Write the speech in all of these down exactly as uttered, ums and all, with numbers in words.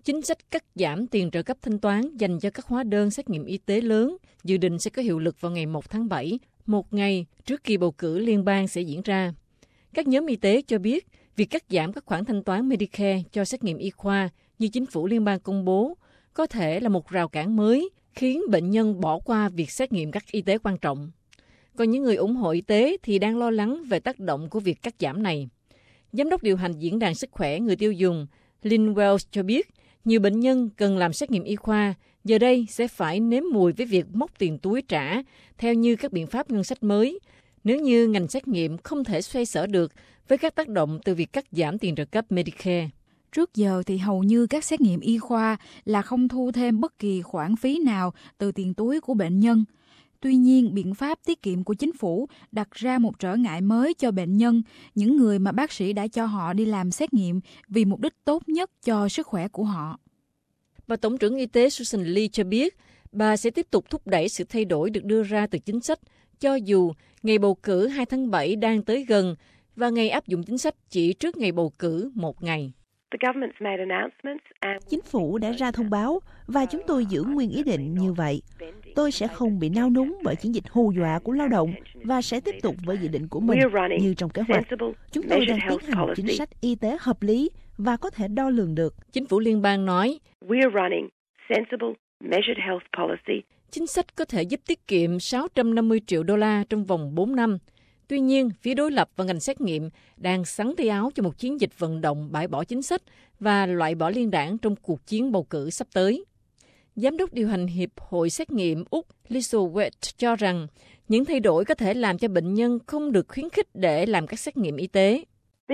Chính sách cắt giảm tiền trợ cấp thanh toán dành cho các hóa đơn xét nghiệm y tế lớn dự định sẽ có hiệu lực vào ngày một tháng bảy, một ngày trước kỳ bầu cử liên bang sẽ diễn ra. Các nhóm y tế cho biết việc cắt giảm các khoản thanh toán Medicare cho xét nghiệm y khoa như chính phủ liên bang công bố có thể là một rào cản mới khiến bệnh nhân bỏ qua việc xét nghiệm các y tế quan trọng. Còn những người ủng hộ y tế thì đang lo lắng về tác động của việc cắt giảm này. Giám đốc điều hành Diễn đàn Sức khỏe Người tiêu dùng Lynn Wells cho biết nhiều bệnh nhân cần làm xét nghiệm y khoa giờ đây sẽ phải nếm mùi với việc móc tiền túi trả theo như các biện pháp ngân sách mới, nếu như ngành xét nghiệm không thể xoay sở được với các tác động từ việc cắt giảm tiền trợ cấp Medicare. Trước giờ thì hầu như các xét nghiệm y khoa là không thu thêm bất kỳ khoản phí nào từ tiền túi của bệnh nhân. Tuy nhiên, biện pháp tiết kiệm của chính phủ đặt ra một trở ngại mới cho bệnh nhân, những người mà bác sĩ đã cho họ đi làm xét nghiệm vì mục đích tốt nhất cho sức khỏe của họ. Và Tổng trưởng Y tế Susan Lee cho biết, bà sẽ tiếp tục thúc đẩy sự thay đổi được đưa ra từ chính sách, cho dù ngày bầu cử hai tháng bảy đang tới gần và ngày áp dụng chính sách chỉ trước ngày bầu cử một ngày. Chính phủ đã ra thông báo và chúng tôi giữ nguyên ý định như vậy. Tôi sẽ không bị nao núng bởi chiến dịch hù dọa của lao động và sẽ tiếp tục với dự định của mình như trong kế hoạch. Chúng tôi đang tiến hành một chính sách y tế hợp lý và có thể đo lường được. Chính phủ liên bang nói, chính sách có thể giúp tiết kiệm sáu trăm năm mươi triệu đô la trong vòng bốn năm. Tuy nhiên, phía đối lập và ngành xét nghiệm đang sắn tay áo cho một chiến dịch vận động bãi bỏ chính sách và loại bỏ liên đảng trong cuộc chiến bầu cử sắp tới. Giám đốc điều hành Hiệp hội Xét nghiệm Úc Lisa Wett cho rằng những thay đổi có thể làm cho bệnh nhân không được khuyến khích để làm các xét nghiệm y tế.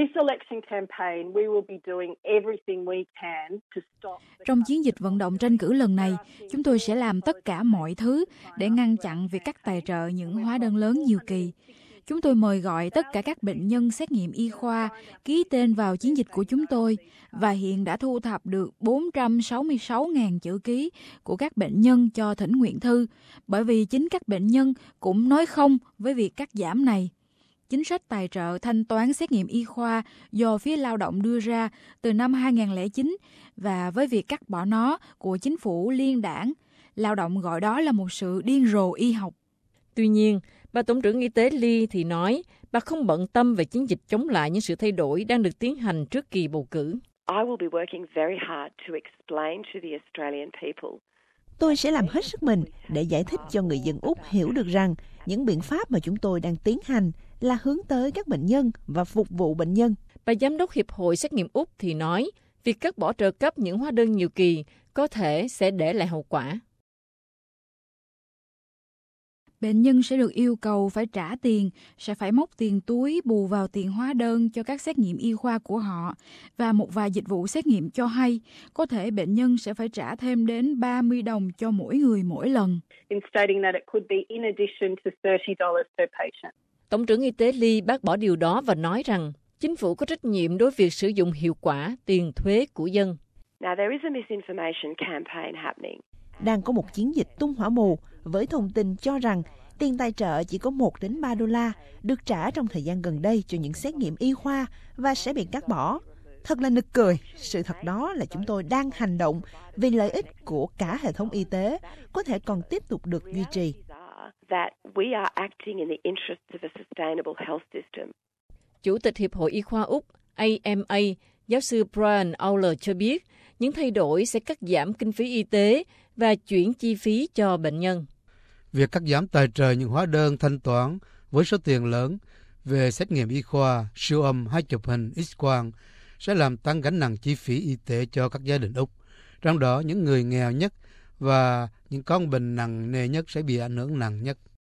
Trong chiến dịch vận động tranh cử lần này, chúng tôi sẽ làm tất cả mọi thứ để ngăn chặn việc cắt tài trợ những hóa đơn lớn nhiều kỳ. Chúng tôi mời gọi tất cả các bệnh nhân xét nghiệm y khoa ký tên vào chiến dịch của chúng tôi và hiện đã thu thập được bốn trăm sáu mươi sáu nghìn chữ ký của các bệnh nhân cho thỉnh nguyện thư, bởi vì chính các bệnh nhân cũng nói không với việc cắt giảm này. Chính sách tài trợ thanh toán xét nghiệm y khoa do phía lao động đưa ra từ năm hai không không chín và với việc cắt bỏ nó của chính phủ liên đảng, lao động gọi đó là một sự điên rồ y học. Tuy nhiên, bà Tổng trưởng Y tế Lee thì nói bà không bận tâm về chiến dịch chống lại những sự thay đổi đang được tiến hành trước kỳ bầu cử. Tôi sẽ làm hết sức mình để giải thích cho người dân Úc hiểu được rằng những biện pháp mà chúng tôi đang tiến hành là hướng tới các bệnh nhân và phục vụ bệnh nhân. Bà Giám đốc Hiệp hội Xét nghiệm Úc thì nói việc cắt bỏ trợ cấp những hóa đơn nhiều kỳ có thể sẽ để lại hậu quả. Bệnh nhân sẽ được yêu cầu phải trả tiền, sẽ phải móc tiền túi bù vào tiền hóa đơn cho các xét nghiệm y khoa của họ. Và một vài dịch vụ xét nghiệm cho hay, có thể bệnh nhân sẽ phải trả thêm đến ba mươi đồng cho mỗi người mỗi lần. Tổng trưởng Y tế Lee bác bỏ điều đó và nói rằng chính phủ có trách nhiệm đối với việc sử dụng hiệu quả tiền thuế của dân. Đang có một chiến dịch tung hỏa mù với thông tin cho rằng tiền tài trợ chỉ có một đến ba đô la được trả trong thời gian gần đây cho những xét nghiệm y khoa và sẽ bị cắt bỏ. Thật là nực cười, sự thật đó là chúng tôi đang hành động vì lợi ích của cả hệ thống y tế có thể còn tiếp tục được duy trì. Chủ tịch Hiệp hội Y khoa Úc A M A, giáo sư Brian Owler cho biết những thay đổi sẽ cắt giảm kinh phí y tế và chuyển chi phí cho bệnh nhân. Việc cắt giảm tài trợ những hóa đơn thanh toán với số tiền lớn về xét nghiệm y khoa, siêu âm hay chụp hình X-quang sẽ làm tăng gánh nặng chi phí y tế cho các gia đình Úc. Trong đó, những người nghèo nhất và những con bệnh nặng nề nhất sẽ bị ảnh hưởng nặng nhất.